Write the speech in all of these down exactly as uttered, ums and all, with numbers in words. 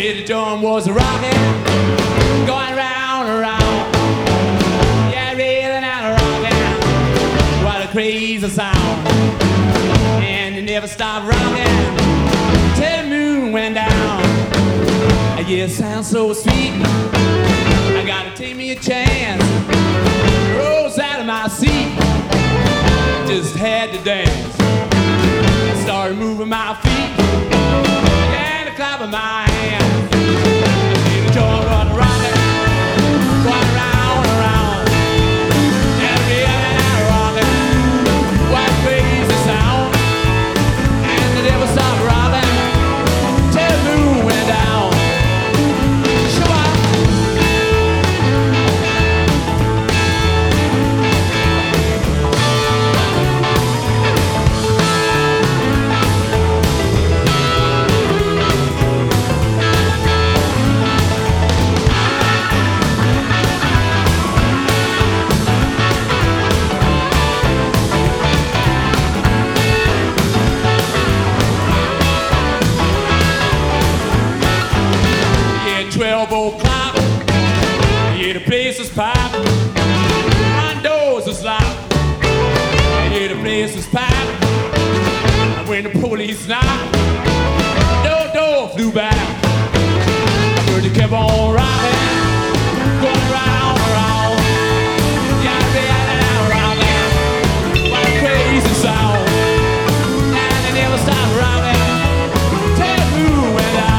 said the joint was rocking, going round and round. Yeah, reeling and rocking, what a crazy sound. And it never stopped rocking till the moon went down. Yeah, it sounds so sweet, I gotta take me a chance. Rose out of my seat, just had to dance. I started moving my feet and clapping my hands. I see the joint run rocking, going round and round. And reeling and rocking, what a crazy sound. And it never stopped rocking till the moon went down. Show up. twelve o'clock, yeah, the place was packed. My doors was locked, yeah, the place was packed. When the police knocked, the door flew back. I heard it kept on rocking, going round and round. Yeah, reeling and rocking, what a crazy sound. And it never stopped rocking till the moon went down.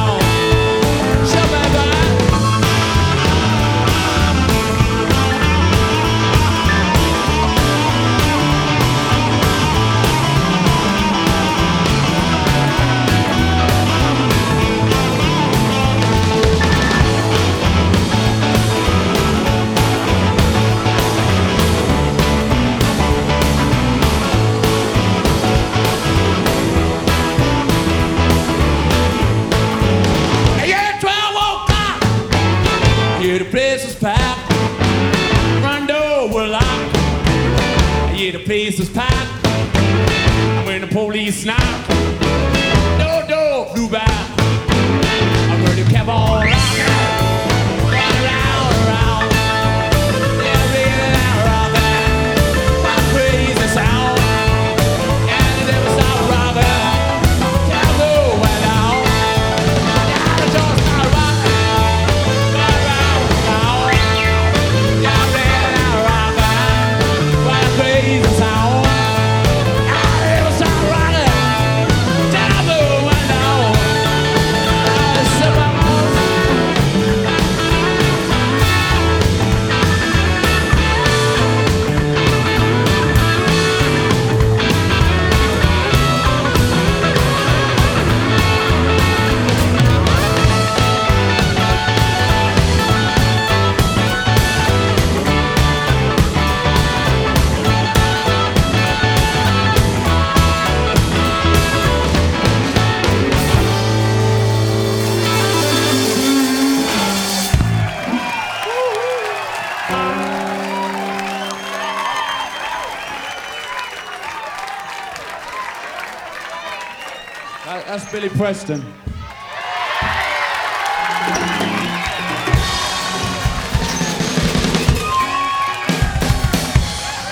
Yeah, the place was packed, front door was locked. Yeah, the place was packed. When the police knocked, the door flew back. I heard it kept on rocking, going round and round. Yeah, reeling and rocking, what a crazy sound. And it never stopped rocking till the moon went down. Yeah, the door started rocking. That's Billy Preston.